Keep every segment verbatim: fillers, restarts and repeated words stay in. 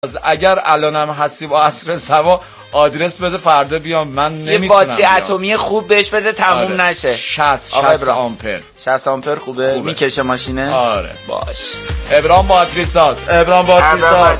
اگر الانم هستی با عصر سوا آدرس بده فردا بیام. من نمیتونم. یه باتری اتمی خوب بهش بده تموم آره. نشه. شصت شصت آمپر. شصت آمپر خوبه, خوبه. میکشه ماشینه. آره باش. ابراهیم باتری ساز. ابراهیم باتری ساز.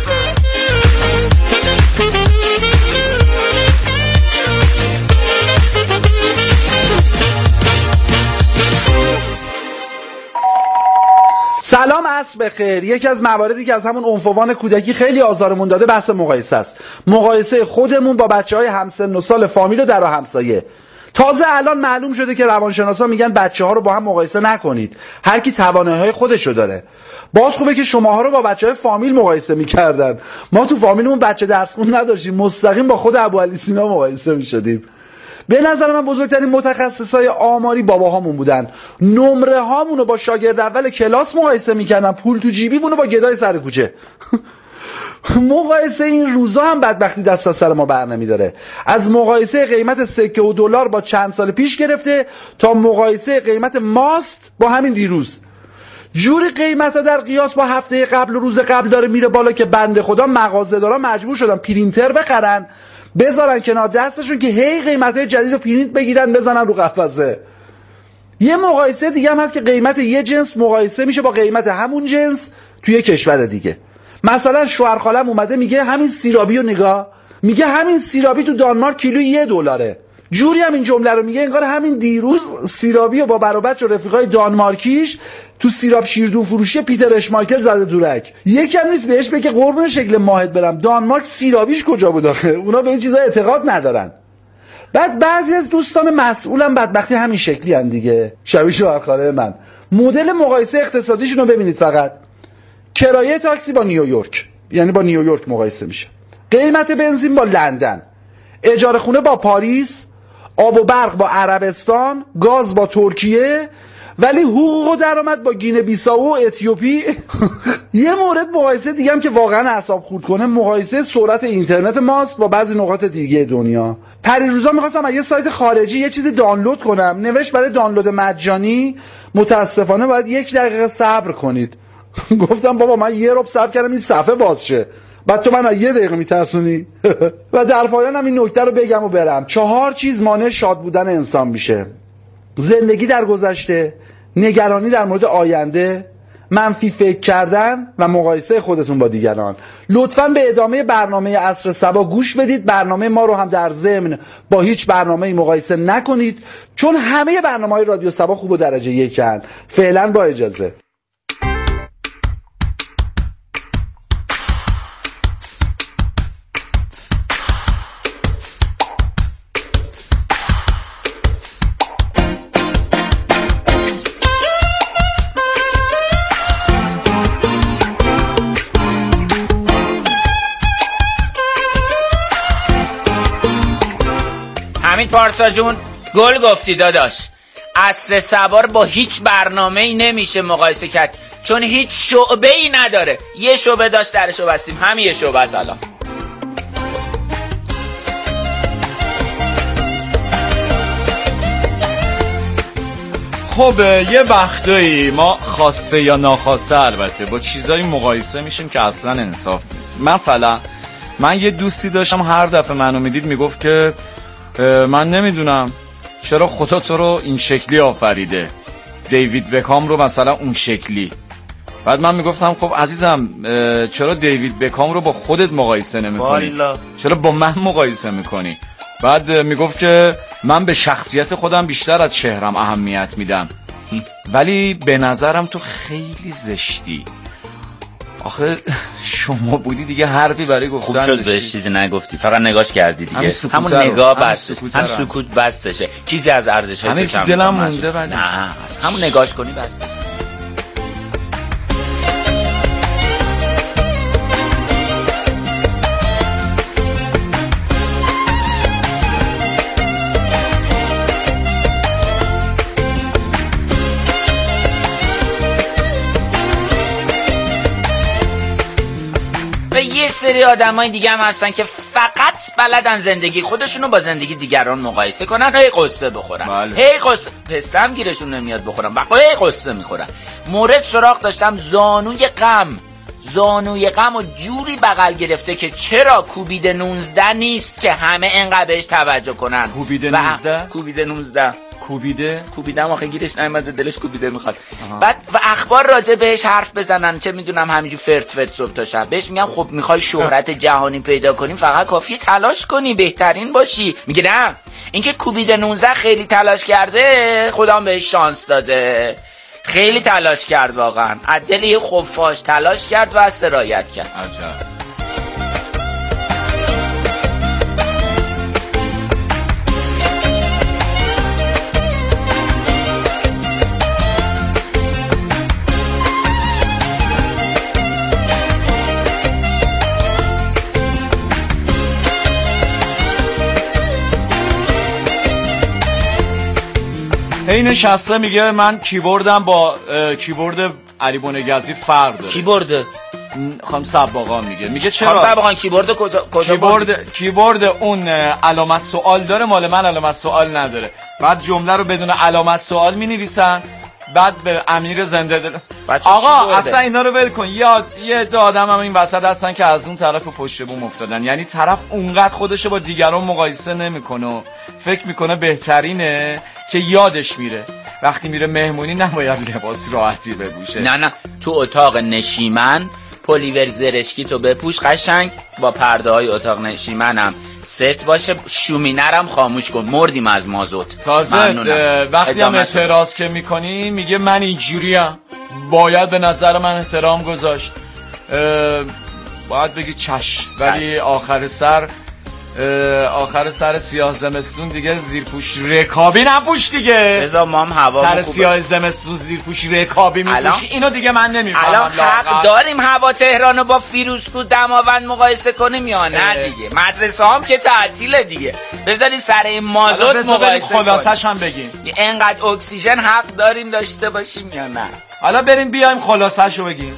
سلام، عصر بخیر. یکی از مواردی که از همون عنفوان کودکی خیلی آزارمون داده بحث مقایسه است. مقایسه خودمون با بچه‌های همسن و سال فامیل و در و همسایه. تازه الان معلوم شده که روانشناسا میگن بچه‌ها رو با هم مقایسه نکنید. هر کی توانایی‌های خودشو داره. باز خوبه که شماها رو با بچه‌های فامیل مقایسه می‌کردن. ما تو فامیلمون بچه درس خون نداشتیم، مستقیم با خود ابوعلی سینا مقایسه می‌شدیم. به نظر من بزرگترین متخصصای آماری باباهامون بودن. نمره هامونو با شاگرد اول کلاس مقایسه میکردن، پول تو جیبیمونو با گدای سر کوچه. مقایسه این روزا هم بدبختی دست از سر ما بر نمیداره. از مقایسه قیمت سکه و دلار با چند سال پیش گرفته تا مقایسه قیمت ماست با همین دیروز. جوری قیمت ها در قیاس با هفته قبل و روز قبل داره میره بالا که بنده خدا مغازه‌دارا مجبور شدن پرینتر بخرن بذارن کنار دستشون که هی قیمت‌های جدید رو پرینت بگیرن بزنن رو قفسه. یه مقایسه دیگه هم هست که قیمت یه جنس مقایسه میشه با قیمت همون جنس توی یه کشور دیگه. مثلا شوهر خالم اومده میگه همین سیرابی رو نگاه، میگه همین سیرابی تو دانمارک کیلو یه دلاره. جوری هم این جمله رو میگه انگار همین دیروز سیرابی رو با برابچ و رفیقای دانمارکیش تو سیراب شیردون فروشی پیتر اشمایکل زده دورک. یکم نیست بهش بگه قربون شکل ماهت برم دانمارک سیرابیش کجا بود آخه؟ اونا به این چیزا اعتقاد ندارن. بعد بعضی از دوستان مسئولم بدبختی همین شکلی ان دیگه، شبیه شوهر خاله من. مدل مقایسه اقتصادیشون رو ببینید فقط. کرایه تاکسی با نیویورک، یعنی با نیویورک مقایسه میشه. قیمت بنزین با لندن، اجاره خونه با پاریس، آب و برق با عربستان، گاز با ترکیه، ولی حقوق و درآمد با گینه بیساو و اتیوپی. یه مورد مقایسه دیگه هم که واقعا اعصاب خورد کنه مقایسه سرعت اینترنت ماست با بعضی نقاط دیگه دنیا. پریروزا می‌خواستم از یه سایت خارجی یه چیزی دانلود کنم، نوشت برای دانلود مجانی متاسفانه باید یک دقیقه صبر کنید. گفتم بابا من یه ربع صبر کردم این صفحه باز شه، بعد تو من یه دقیقه میترسونی؟ و در پایان هم این نکته رو بگم و برم. چهار چیز مانع شاد بودن انسان میشه: زندگی در گذشته، نگرانی در مورد آینده، منفی فکر کردن و مقایسه خودتون با دیگران. لطفاً به ادامه برنامه عصر صبا گوش بدید. برنامه ما رو هم در ضمن با هیچ برنامه‌ای مقایسه نکنید، چون همه برنامه‌های رادیو صبا خوب و درجه یکن. فعلا با اجازه. همین پارسا جون گل گفتی داداش. عصر صبا با هیچ برنامه‌ای نمیشه مقایسه کرد، چون هیچ شعبه‌ای نداره. یه شعبه داشت درشو بستیم، همین یه شعبه است الان. خب یه وقتایی ما خواسته یا ناخواسته البته با چیزایی مقایسه میشیم که اصلا انصاف نیست. مثلا من یه دوستی داشتم هر دفعه منو میدید میگفت که من نمیدونم چرا خدا تو رو این شکلی آفریده، دیوید بکام رو مثلا اون شکلی. بعد من میگفتم خب عزیزم چرا دیوید بکام رو با خودت مقایسه نمی‌کنی؟ چرا با من مقایسه میکنی؟ بعد میگفت که من به شخصیت خودم بیشتر از چهرم اهمیت میدم، ولی به نظرم تو خیلی زشتی. آخه شما بودی دیگه حرفی برای گفتن خوب شد بهش چیزی نگفتی، فقط نگاش کردی دیگه. همون نگاه بس، هم سکوت بسشه، چیزی از ارزش های تو کم دلم مونده. ولی نه همون نگاش کنی بسشه. یه سری آدمای دیگه هم هستن که فقط بلدن زندگی خودشونو با زندگی دیگران مقایسه کنن، هی قصه بخورن. بله. هی قصه پستم گیرشون نمیاد بخورن، بقیه هی قصه میخورن. مورد سراغ داشتم زانوی غم زانوی غم و جوری بغل گرفته که چرا کوبید نوزده نیست که همه انقدر بهش توجه کنن. کوبید نوزده؟ کوبید نوزده کوبیده؟ کوبیدم آخه گیرش نیومده، دلش کوبیده میخواد. بعد و اخبار راجع بهش حرف بزنن، چه میدونم همینجور فرت فرت صبح تا شب. بهش میگم خب میخوای شهرت جهانی پیدا کنی فقط کافیه تلاش کنی، بهترین باشی. میگه نه، اینکه کوبیده نوزده خیلی تلاش کرده، خدا بهش شانس داده. خیلی تلاش کرد واقعا، از دل یه خفاش تلاش کرد و سرایت کرد. عجب. این نشسته میگه من کیبوردم با کیبورد علی بنگزی فرق داره. کیبورد خانم سباقا میگه میگه چرا خانم سباقا کیبورد کجا کجا کیبورد کیبورد اون علامت سوال داره، مال من علامت سوال نداره. بعد جمله رو بدون علامت سوال مینویسن، بعد به امیر زنده دل. آقا اصلا اینا رو ول کن. یاد یه دو آدم هم این وسط هستن که از اون طرف پشت بوم افتادن. یعنی طرف اونقدر خودشو با دیگران مقایسه نمیکنه و فکر میکنه بهترینه که یادش میره وقتی میره مهمونی نباید لباس راحتی بپوشه. نه نه، تو اتاق نشیمن پلیور زرشکی تو بپوش قشنگ، با پرده های اتاق نشیمنم ست باشه، شومینرم خاموش کن، مردیم از مازوت. تازه وقتی هم اعتراض که میکنی میگه من اینجوریم، باید به نظر من احترام گذاشت. باید بگی چش، ولی آخر سر آخر سر سیاه زمستون دیگه زیرپوش رکابی نپوش دیگه. بذار ما هم هوا سر سیاه زمستون زیرپوش رکابی میپوشی، اینو دیگه من نمیفهمم. الان حق داریم هوا تهرانو با فیروزکوه دماوند مقایسه کنیم یا نه دیگه؟ مدرسه هم که تعطیله دیگه، بذاری سر این مازوت مقایسه کنیم. خلاصش هم بگیم اینقدر اکسیژن حق داریم داشته باشیم یا نه؟ حالا بریم بیایم خلاصش رو بگیم.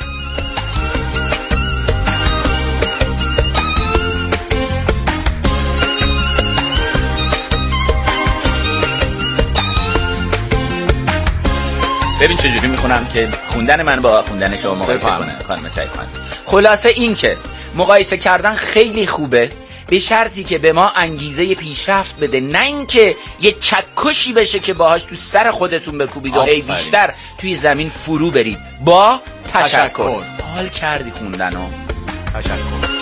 ببین چجوری میخونم که خوندن من با خوندن شما مقایسه کنه خانم تایخان. خلاصه این که مقایسه کردن خیلی خوبه، به شرطی که به ما انگیزه پیشرفت بده، نه اینکه یه چکشی بشه که باهاش تو سر خودتون بکوبید و هی بیشتر توی زمین فرو برید. با تشکر, تشکر. حال کردی خوندنو. تشکر.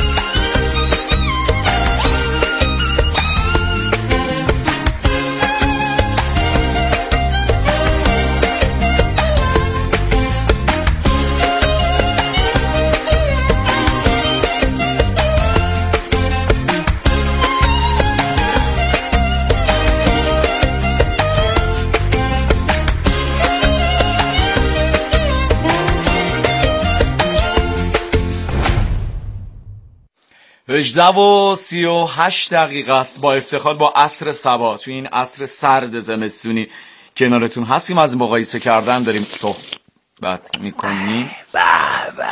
هجده و سی و هشت دقیقه است. با افتخار با عصر صبا توی این عصر سرد زمستونی کنارتون هستیم، از مقایسه کردن داریم صحبت میکنیم. به به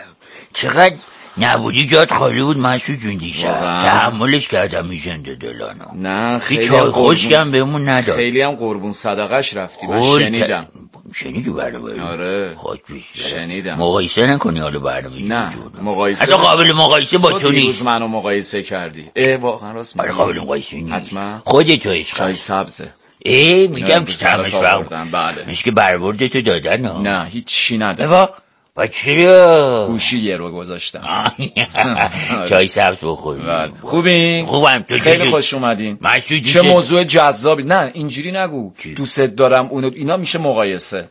چقدر نبودی جات خالی بود مسعود جون دیشب، تحملش کردم میزنده دلانو. نه خیلی چای خوشگم بهمون نداد، خیلی هم قربون صدقش رفتی. من شنیدم. شنیدی برنامه؟ آره خاک بیشتره. شنیدم. مقایسه نکنی حالا برنامه. نه مقایسه اصلا قابل مقایسه با تو نیست. دیروز منو مقایسه کردی. اه واقعا راست میگی. آره قابل مقایسه نیست. حتما خودت عشق. چای سبزه. ای میگم که طعمش فرق. بله. میشه که برورد تو دادن ها. نه هیچ چی نداره. وا با چرا؟ گوشی یه رو گذاشتم. چای سبز بخوری. بله. خوبین؟ خوبم. تو خیلی خوش اومدین. چه موضوع جذابی. نه اینجوری نگو. دوست دارم اونو، اینا میشه مقایسه.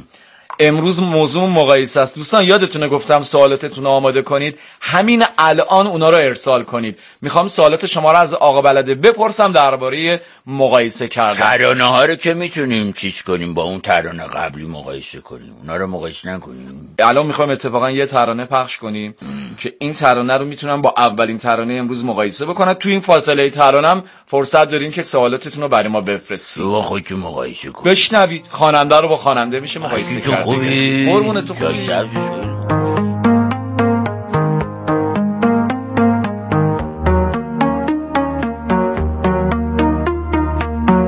امروز موضوع مقایسه است. دوستان یادتونه گفتم سوالاتتون رو آماده کنید، همین الان اونا رو ارسال کنید. میخوام سوالات شما رو از آقا بلده بپرسم درباره مقایسه کردن. ترانه ها رو که میتونیم چیز کنیم با اون ترانه قبلی مقایسه کنیم، اونا رو مقایسه نکنیم. الان میخوایم اتفاقا یه ترانه پخش کنیم ام. که این ترانه رو میتونم با اولین ترانه امروز مقایسه بکنم. تو این فاصله ترانم فرصت دارین که سوالاتتون رو برای ما بفرستید. با خودتون مقایسه کنید. بشنوید خواننده رو با خواننده میشه مقایسه کرد. خوبی قربونت تو خوبی.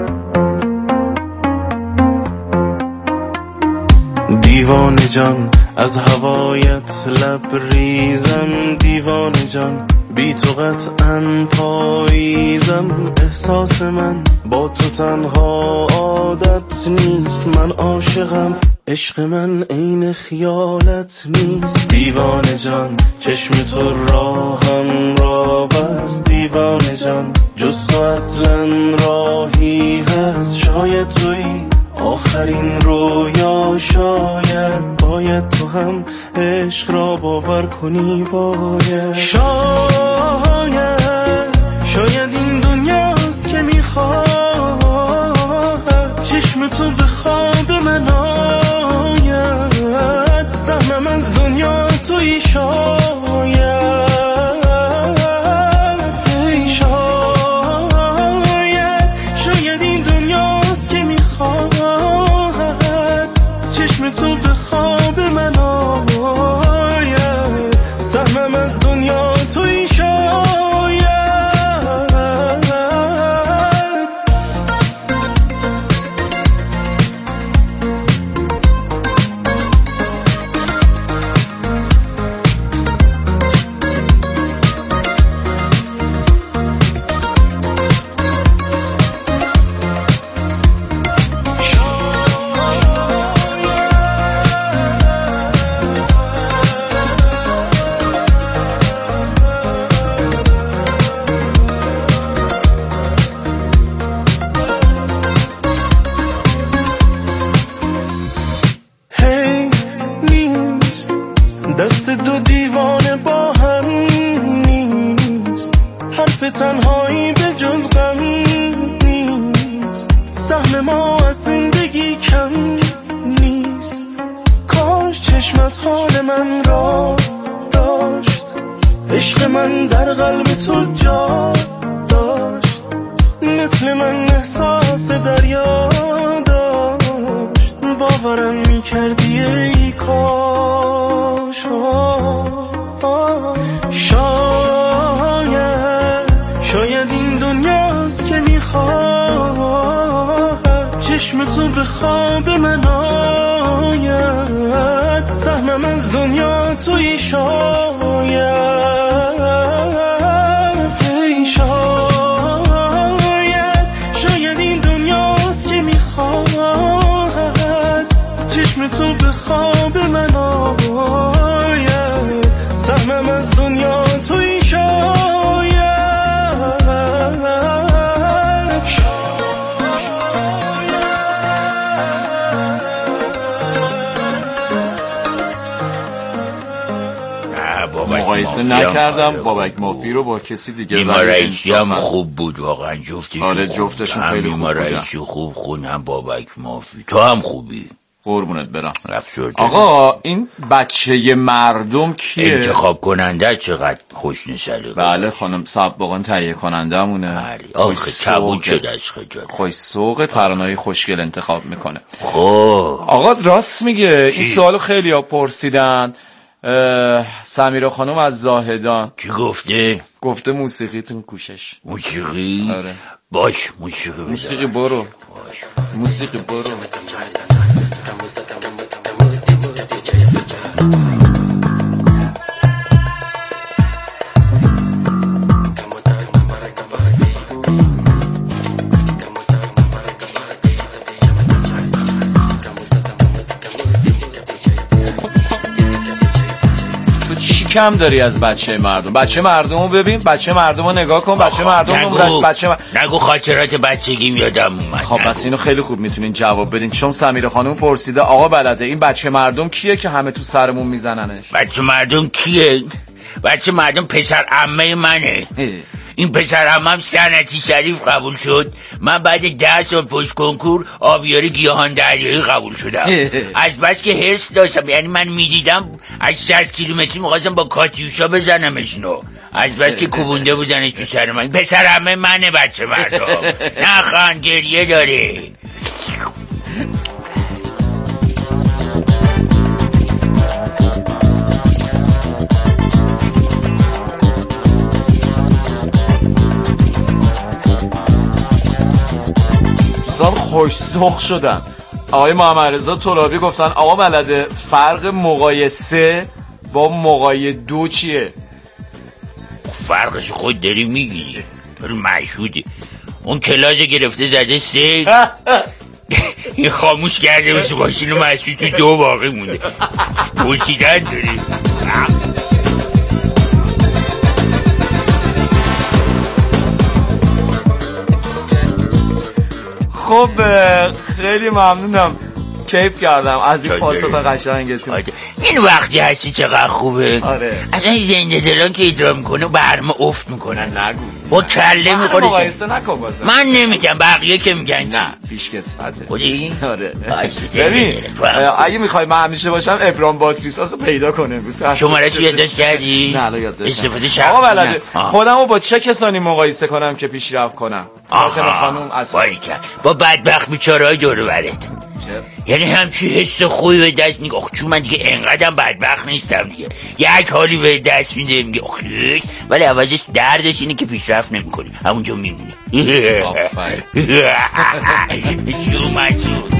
دیوانه جان از هوایت لبریزم دیوانه جان، بی تو قطعاً پاییزم. احساس من با تو تنها عادت نیست، من عاشقم، عشق من عین خیالت نیست. دیوانه جان چشم تو راهم را بس، دیوانه جان جز تو اصلا راهی هست. شاید تویی آخرین رویا، شاید باید تو هم عشق را باور کنی. باید شاید شاید این دنیاست که میخواد چشم تو به خواب من آید. سهمم از دنیا توی شاید تو به خواب من آید. سهمم از دنیا توی شاید. دست دو دیوانه با هم نیست، حرف تنهایی به جز غم نیست. سهم ما از زندگی کم نیست، کاش چشمت حال من را داشت. عشق من در قلب تو جا داشت، مثل من احساس دریا داشت. باورم میکردی ای کاش. شاید شاید این دنیاست که میخواد چشم تو به خواب من آید. سهمم از دنیا توی شاید. ای شاید شاید این دنیاست که میخواد چشم تو به خواب من آید. سهمم از دنیا توی شاید. مقایسه نکردم بابک مافی رو با کسی دیگه. نیما رئیسی هم خوب بود واقعا، جفتشون. آره جفتشون خیلی خوب نیما رئیسی خوب خون، هم بابک مافی. تو هم خوبی، قربونت برم. افسرده. آقا این بچه مردم کیه؟ انتخاب کننده چقدر خوش نسله. بله خانم سباقان تهیه کننده مونه. بله آخه کبود شده از خجالت. خوش سوق ترانه‌های خوشگل انتخاب میکنه. خب آقا راست میگه. این سوالو خیلی ها پرسیدن. سمیرا خانم از زاهدان کی گفته؟ گفته موسیقیتون کوشش. موسیقی؟ آره. باش موسیقی موسیقی برو. باش. موسیقی برو. کم داری از بچه مردم. بچه مردم رو ببین، بچه مردم رو نگاه کن، بچه مردم رو بچه مر... نگو خاطرات بچگیم یادم اومد. خب بس اینو خیلی خوب میتونین جواب بدین، چون سمیرا خانم پرسیده آقا بلده این بچه مردم کیه که همه تو سرمون میزننش. بچه مردم کیه؟ بچه مردم پسر عمه منه. این پسر عمم صنعتی شریف قبول شد، من بعد ده سال پشت کنکور آبیاری گیاهان دریایی قبول شدم. از بس که حرص داشتم، یعنی من میدیدم از شصت کیلومتری می‌خواستم با کاتیوشا بزنمشونو، از بس که کوبونده بودنش تو سر من. پسر عمه منه بچه مردم. نخوان گریه داره. دوستان خوش ذوق شدن. آقای محمد رضا ترابی گفتن آقا بلده فرق مقایسه با مقایسه دو چیه؟ فرقش خود داری میگیری، پر مشهوده. اون کلاژ گرفته زده سه این خاموش کرده بسه ماشین و مشهود تو دو باقی مونده. پوشیدن داری. خب خیلی ممنونم، کیف کردم از این پاسخ قشنگتون. این وقتی هستی چقدر خوبه. آره. اصلا این زنده دلان که ادرا میکنه برمه افت میکنن. نگو با کله میخوری. مقایسه نکن بازم. من نمیگم، بقیه که میگن نه پیش کسفته. خودی؟ آره. ببین اگه میخوای من همیشه باشم ابرام باتریساسو پیدا کنه. شماره‌اش یادداشت کردی؟ نه الان یادداشت. استفاده شخصی. آقا بلده خودمو با چه کسانی مقایسه کنم که پیشرفت کنم؟ آخه خانم اصلا با بدبخت بیچاره‌های دور و برت. یعنی همچی حس خوبی به دست میگه آخ چون من دیگه انقدرم بدبخت نیستم دیگه، یک حالی به دست میده میگه آخ، ولی عوضش دردش اینه که پیشرفت نمیکنی، همونجا میمونی. آفرین. چون مسعود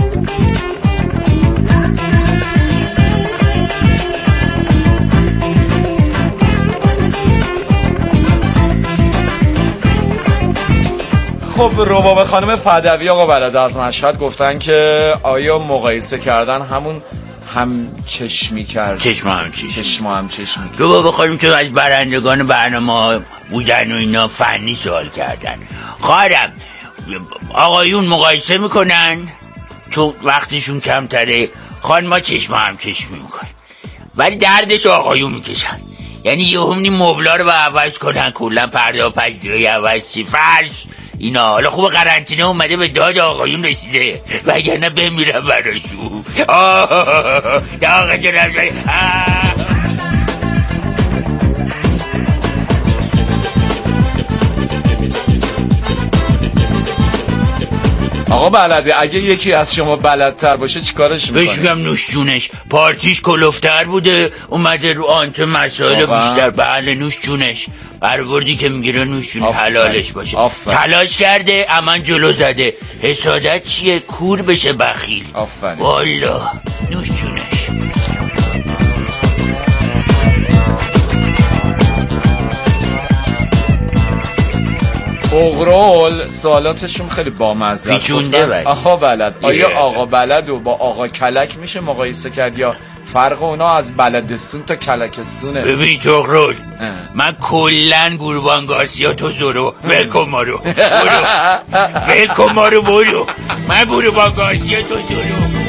خب رباب خانم فدوی آقا بلده از مشهد گفتن که آیا مقایسه کردن همون هم چشمی کرد؟ چشم هم چشمی چشم هم چشمی رباب خانم چون از برندگان برنامه بودن و اینا فنی سوال کردن. خواهرم آقایون مقایسه میکنن چون وقتشون کمتره، خانما چشم هم چشمی میکنن ولی دردش آقایون میکشن. یعنی یه همونی مبلا رو با عوض کنن، کلن پرده و پذیرای عوض چی فرش اینا. حالا خوب قرنطینه اومده به داد آقایون رسیده وگرنه بمیرم براشون. آه آقا جناب آقا بلده اگه یکی از شما بلدتر باشه چیکارش میکنه؟ بهش میگم نوش جونش، پارتیش کلوفتر بوده اومده رو آنت مسائل بیشتر. بله نوش جونش، برآوردی که میگیره نوش جون حلالش باشه. آفرین. تلاش کرده امان جلو زده، حسادت چیه کور بشه بخیل. آفرین. والا نوش جونش. اغرال سوالاتشون خیلی بامزه است. آقا بلد آیا آقا بلد و با آقا کلک میشه مقایسه کرد یا فرق اونا از بلدستون تا کلکستونه؟ ببین اغرال من کلن گوربان گارسیا تو زورو ولکن ما رو برو ولکن ما رو برو من گوربان گارسیا تو زورو.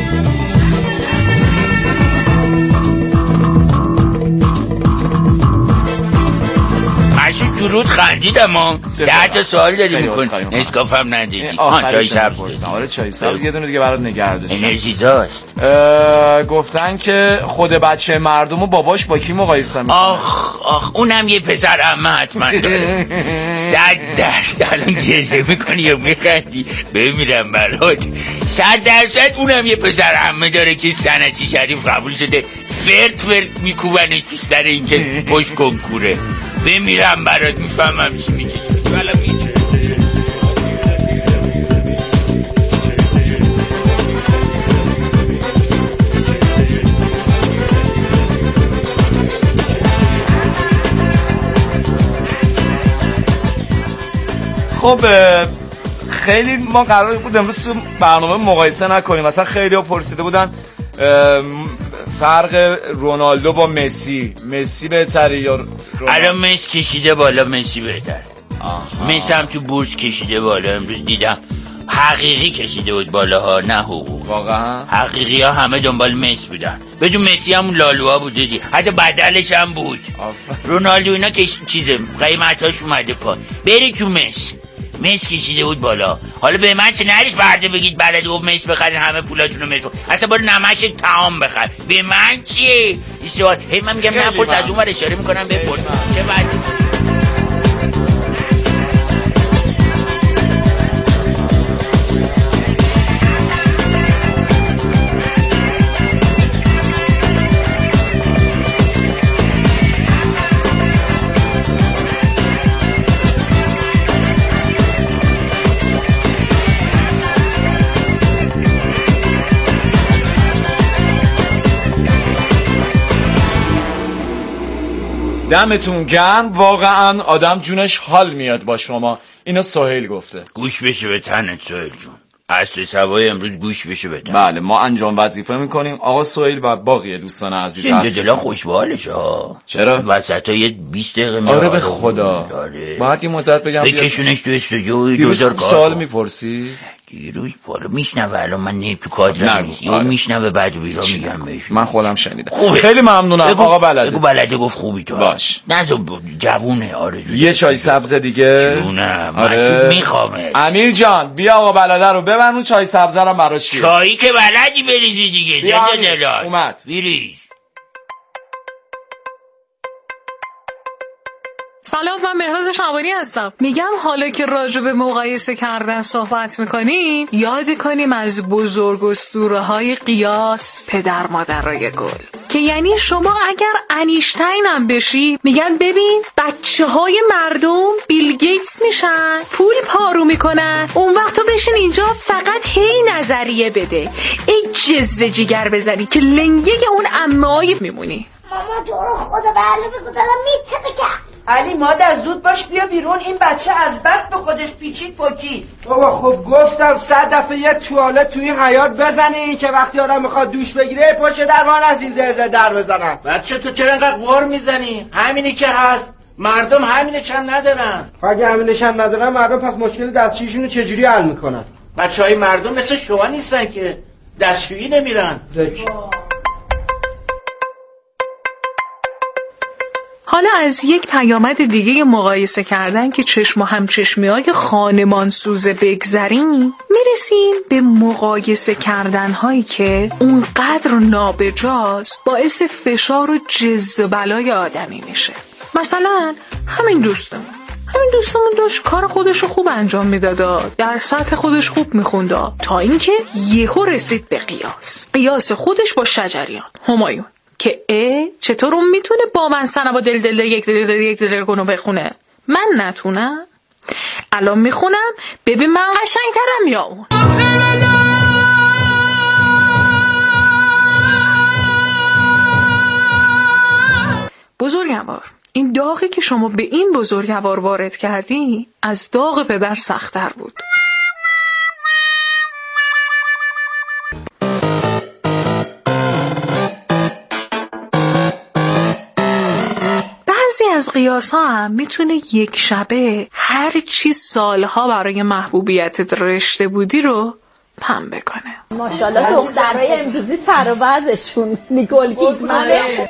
مشو جرود خندیدم ما ده تا سوال دادی میکن نسکاف هم ندیدی. آن چای سبز. آره چای سبز یه دونه دیگه برات نگه داشتم. انرژی داشت. گفتن که خود بچه مردم و باباش با کی مقایسه میکنه؟ آخ آخ اونم یه پسر عمه حتما داره. صد درصد الان گریه میکنی یا میخندی بمیرم برات. صد درصد اونم یه پسر عمه داره که سنتی شریف قبول شده، فرد فرد میکوبنش تو سر اینکه پشت کنکوره. بمیرم برات میفهمم چی میگه. والا میگه خب خیلی ما قرار بود امروز تو برنامه مقایسه نکنیم. مثلا خیلی ها پرسیده بودن فرق رونالدو با مسی، مسی بهتره یا رونالدو؟ الان مسی کشیده بالا، مسی بهتره. مسی هم تو بورس کشیده بالا، امروز دیدم حقیقی کشیده بود بالا ها نه حقوق. واقعا حقیقی ها همه دنبال مسی بودن، بدون مسی هم لالوها بود دیدی، حتی بدلش هم بود. رونالدو اینا که چیزه قیمتاش اومده پا. بری تو مسی، مسی کشیده بود بالا. حالا به من چه نریش فرده بگید بلد و مسی بخرین همه پولاتونو مسی، اصلا برو نمک طعام بخر. به من چیه استواد؟ هی من میگم نپرس، از اون ور اشاره میکنم بپرس چه بعدی. دمتون گرم، واقعا آدم جونش حال میاد با شما. اینو سهیل گفته. گوش بشه به تنت سهیل جون، عصر سبای امروز گوش بشه به تنت. بله ما انجام وظیفه میکنیم. آقا سهیل و باقی دوستان عزیز هست دلا خوشبالش ها. چرا؟ وسط ها یه بیست دقیقه میاد. آره به خدا باید یه مدت بگم بکشونش تو استودیو. دیروز سوال میپرسی؟ دیروز پاره میشنوه، الان من نیم تو کادرم نیست. یا میشنوه بعد و بیرا میگم بهش. من خودم شنیدم. خوبه. خیلی ممنونم بگو آقا بلده. بگو بلده گفت خوبی تو. باش. نزو جوونه آرزو. یه چای سبز دیگه. جونم. آره. مشروب میخوامه. امیر جان بیا آقا بلده رو ببر، اون چای سبز رو براش چیه؟ چایی که بلدی بریزی دیگه. دل دلال. اومد. بریز. سلام، من مهراز شعبانی هستم. میگم حالا که راجع به مقایسه کردن صحبت میکنیم، یاد کنیم از بزرگ اسطوره‌های قیاس پدر مادرای گل، که یعنی شما اگر انیشتین هم بشی میگن ببین بچه های مردم بیل گیتس میشن، پول پارو میکنن، اون وقت تو بشین اینجا فقط هی نظریه بده، ای جزه جگر بزنی که لنگه اون عمه‌های میمونی. ماما تو رو خدا بله بگو دارم میترکم. علی مادر زود باش بیا بیرون، این بچه از بس به خودش پیچید پکید. بابا خب گفتم صد دفعه یه توالت توی حیاط بزنی که وقتی آدم میخواد دوش بگیره پشت در وان از این زرزه در بزنن. بچه تو چرا انقدر غر میزنی؟ همینی که هست، مردم همینش هم ندارن. اگه همینش هم ندارن مردم پس مشکل دستشوییشونو چجوری حل میکنن؟ بچه های مردم مثل شما نیستن که دستشویی نمیرن. زکی. حالا از یک پیامد دیگه مقایسه کردن که چشم و همچشمی‌های خانمان سوزه بگذریم، میرسیم به مقایسه کردن‌هایی که اونقدر نابجاست باعث فشار و جز و بلای آدمی میشه. مثلا همین دوستمون همین دوستمون داشت کار خودشو خوب انجام میداد، در سطح خودش خوب میخوند، تا اینکه یهو رسید به قیاس قیاس خودش با شجریان همایون که اه چطور اون میتونه با من سنه با دل دل یک دل دل یک دل کنو بخونه، من نتونم؟ الان میخونم ببین من قشنگترم یا اون. بزرگوار، این داغی که شما به این بزرگوار وارد کردی از داغ پدر سخت‌تر بود. بعضی از قیاس ها هم میتونه یک شبه هر چی سالها برای محبوبیتت رشته بودی رو پنبه کنه. ماشاءالله دخترای امروزی سر و وضعشون نیگل کیدمنه.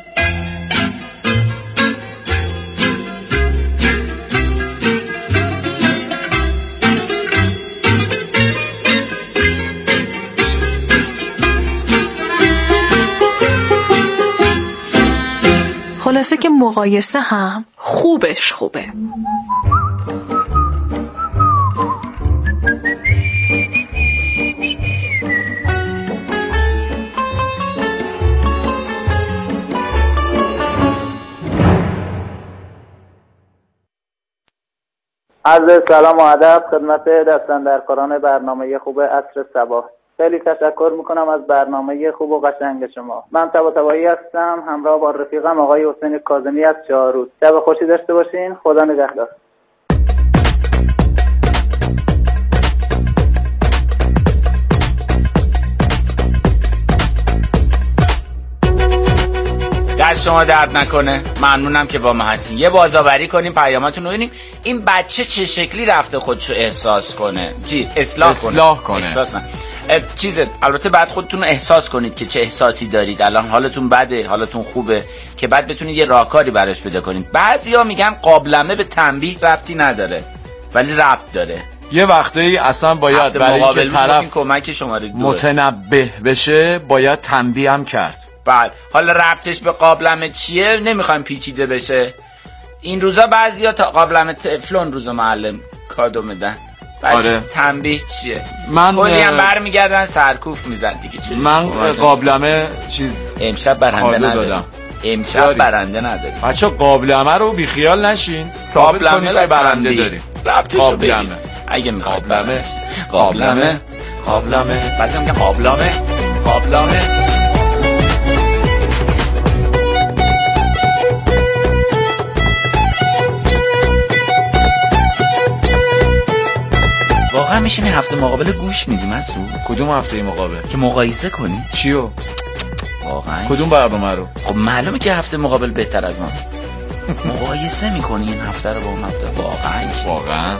خلاصه که مقایسه هم خوبش خوبه. عرض سلام و ادب خدمت دستاندرکاران برنامه خوب عصر صباح. خیلی تشکر میکنم از برنامه خوب و قشنگ شما. من طباطبایی هستم، همراه با رفیقم آقای حسین کاظمی از چهاررود. شب خوشی داشته باشین. خدا نگهدار. دست شما درد نکنه، ممنونم که با ما هستین. یه بازآوری کنیم پیاماتون رو ببینیم این بچه چه شکلی رفته خودشو احساس کنه، چی اصلاح, اصلاح کنه, کنه. احساس نه. چیزه البته بعد خودتون رو احساس کنید که چه احساسی دارید، الان حالتون بده حالتون خوبه، که بعد بتونید یه راهکاری براش پیدا کنید. بعضیا میگن قابلمه به تنبیه ربطی نداره ولی ربط داره. یه وقتایی اصلا باید برای اینکه طرف کمک شماره دو متنبه بشه باید تنبیه هم کرد. بله حالا ربطش به قابلمه چیه نمیخوایم پیچیده بشه. این روزا بعضیا تا قابلمه تفلون روزا معلم کادو میدن. آره. تنبیه چیه؟ من کلی هم برمیگردن سرکوف میزن دیگه. چه من قابلمه چیز امشب برنده ندادم. امشب برنده نداریم. بچه قابلمه رو بی خیال نشین، ثابت کنید که برنده داریم. قابلمه اگه میخواید قابلمه قابلمه قابلمه بعضی میگن قابلمه قابلمه واقعا میشینی هفته مقابل گوش میدی مسعود؟ کدوم هفته مقابل؟ که مقایسه کنی چیو؟ واقعا کدوم برنامه رو؟ خب معلومه که هفته مقابل بهتر از ماست. مقایسه میکنی این هفته رو با اون هفته. واقعا واقعا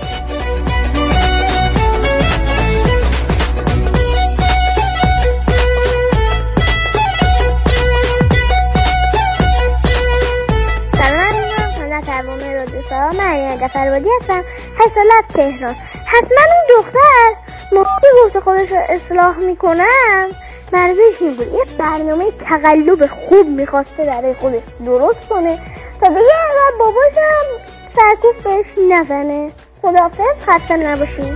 سلام مریم دفروادی هستم. هشت ساله از تهران. حتما اون دختر موقعی گفته خودش رو اصلاح میکنم مرزش این بود یه برنامه تقلب خوب میخواسته برای خودش درست کنه تا دیگه اگر باباشم سرکوف بهش نزنه. خداحافظ، خسته نباشین.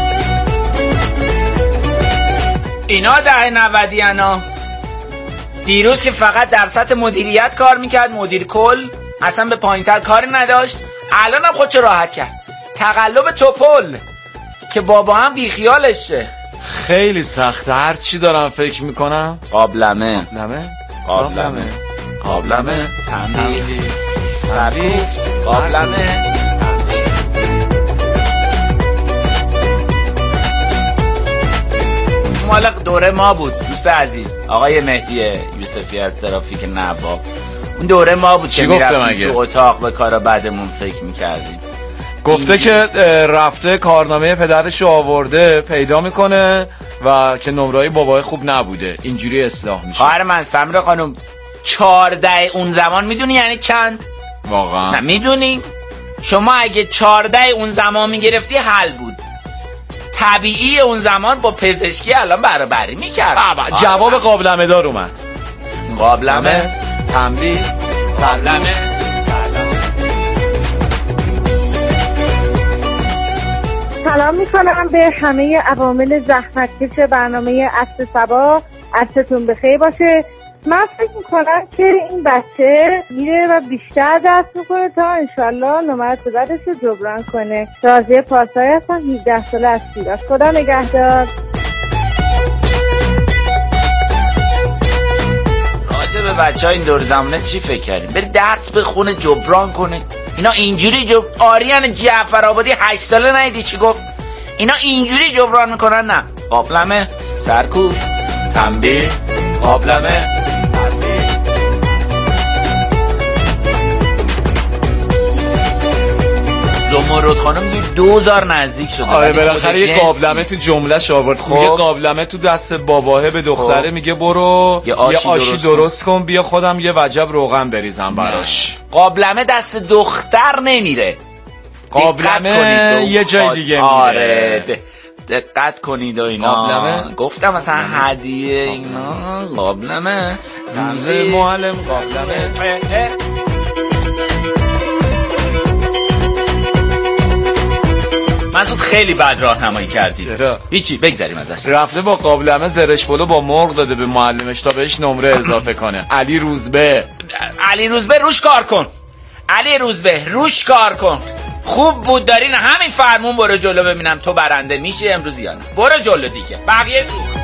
اینا دهه نودی انا دیروز که فقط در سطح مدیریت کار میکرد، مدیر کل اصلا به پایینتر کاری نداشت، الان هم خودشو راحت کرد. تقلب توپل که بابا هم بیخیالش شه. خیلی سخته. هر چی دارم فکر میکنم قابلمه قابلمه قابلمه قابلمه تنبیه سرکوفت قابلمه. مال دوره ما بود دوست عزیز آقای مهدی یوسفی از ترافیک نواب. اون دوره ما بود که میرفتیم تو اتاق به کارا بعدمون فکر میکردیم. گفته که رفته کارنامه پدرش رو آورده پیدا میکنه و که نمرای بابای خوب نبوده، اینجوری اصلاح میشه. خواهر من سمره خانم چارده اون زمان میدونی یعنی چند؟ واقعا نه میدونی؟ شما اگه چارده اون زمان میگرفتی حل بود. طبیعی اون زمان با پزشکی الان برابری میکرد. جواب قابلمه دار اومد. قابلمه تنبیه قابلمه. سلام میکنم به همه عوامل زحمتکش برنامه عصر صبا. عصرتون بخیر باشه. من فکر میکنم که این بچه میره و بیشتر درس میکنه تا انشالله نمرت بعدش رو جبران کنه. راضیه پارسایی هستم، هجده ساله از شیراز. خدا نگهدار. راجع به بچه ها این دور زمانه چی فکر کردیم؟ بری درس بخونه جبران کنه. اینا اینجوری جب... آریان جعفرآبادی هشت ساله ندیدی چی گفت؟ اینا اینجوری جبران میکنن. نه قابلمه سرکوف تنبیه قابلمه سرکوف. زمرد خانم یه دوزار نزدیک شده. آره بالاخره یه قابلمه تو جملهش آورد. خب میگه قابلمه تو دست باباه به دختره. خب. میگه برو یه آشی, یه آشی درست, درست کن بیا خودم یه وجب روغن بریزم براش. قابلمه دست دختر نمیره. قابلمه یه جای دیگه میره. آره دقت کنید و اینا. قابلمه گفتم مثلا هدیه اینا. قابلمه روز معلم قابلمه. مسعود خیلی بد راهنمایی کردی. چرا؟ هیچی بگذریم ازش. رفته با قابلمه زرش پلو با مرغ داده به معلمش تا بهش نمره اضافه کنه. علی روزبه علی روزبه روش کار کن. علی روزبه روش کار کن. خوب بود دارین همین فرمون برو جلو ببینم تو برنده میشی امروز یا نه. برو جلو دیگه بقیه سو.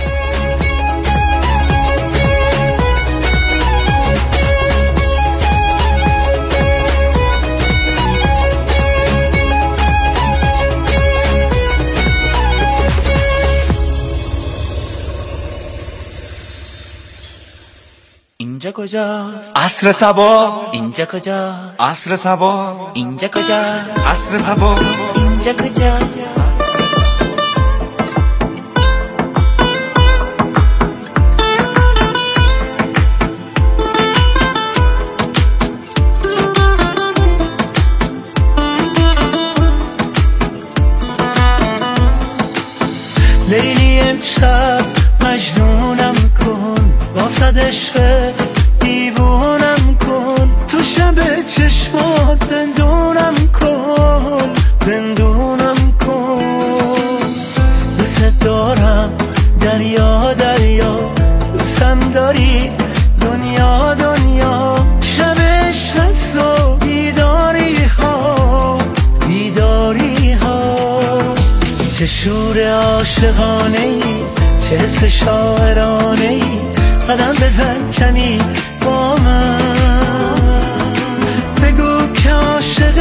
اینجا کجاست؟ عصر صبا. اینجا کجاست؟ عصر صبا. اینجا کجاست؟ عصر صبا. اینجا کجاست؟ لیلی امشب مجنونم کن واسد عشق دیوونم کن تو شب چشمات زندونم کن زندونم کن دوست دارم دریا دریا دوستم داری دنیا دنیا شبش هست و بیداری ها بیداری ها چه شور عاشقانه ای چه حس شاعرانه ای قدم بزن کمی با من بگو که عاشق